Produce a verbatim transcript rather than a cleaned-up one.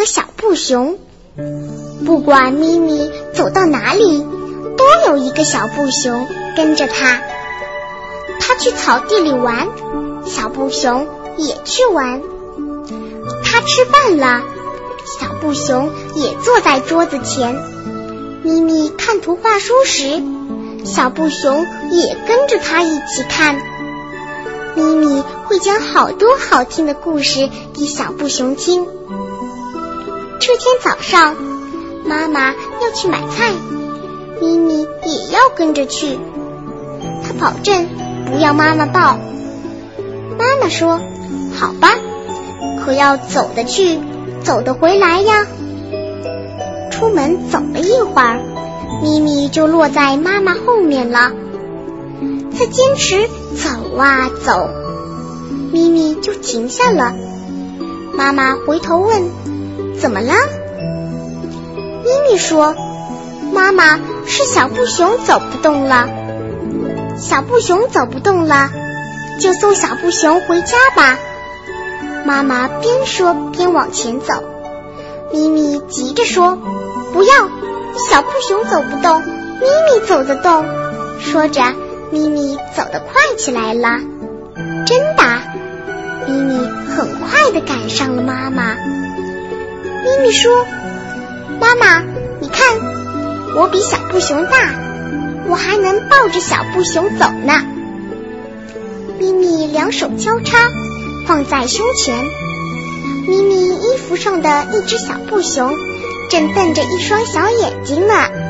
小布熊，不管咪咪走到哪里，都有一个小布熊跟着他。他去草地里玩，小布熊也去玩。他吃饭了，小布熊也坐在桌子前。咪咪看图画书时，小布熊也跟着他一起看。咪咪会讲好多好听的故事给小布熊听。这天早上，妈妈要去买菜，咪咪也要跟着去。他保证不要妈妈抱。妈妈说：“好吧，可要走得去，走得回来呀。”出门走了一会儿，咪咪就落在妈妈后面了。再坚持走啊走，咪咪就停下了。妈妈回头问：“怎么了？”咪咪说：“妈妈，是小布熊走不动了。”小布熊走不动了，就送小布熊回家吧。妈妈边说边往前走。咪咪急着说：“不要，小布熊走不动，咪咪走得动。”说着，咪咪走得快起来了。真的，咪咪很快地赶上了妈妈。咪咪说：“妈妈，你看，我比小布熊大，我还能抱着小布熊走呢。”咪咪两手交叉放在胸前，咪咪衣服上的一只小布熊正瞪着一双小眼睛呢。